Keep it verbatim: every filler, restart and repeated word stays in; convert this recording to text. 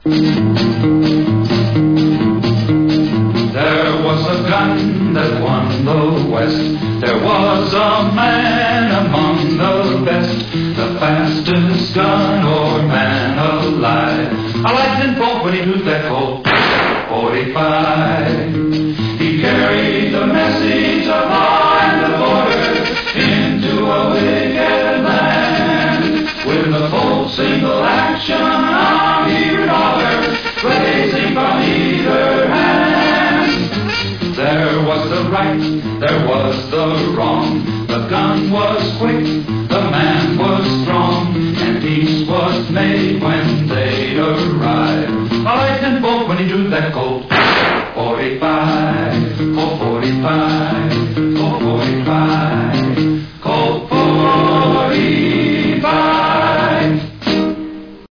There was a gun that won the West. There was a man among the best, the fastest gun or man alive. A lightning bolt when he blew that Colt forty-five. He carried the message of law and the border into a wicked land with a full single action army revolver blazing from either hand. There was the right, there was the wrong. The gun was quick, the man was strong, and peace was made when they arrived. A lightning bolt when he drew that Colt forty-five, Colt forty-five.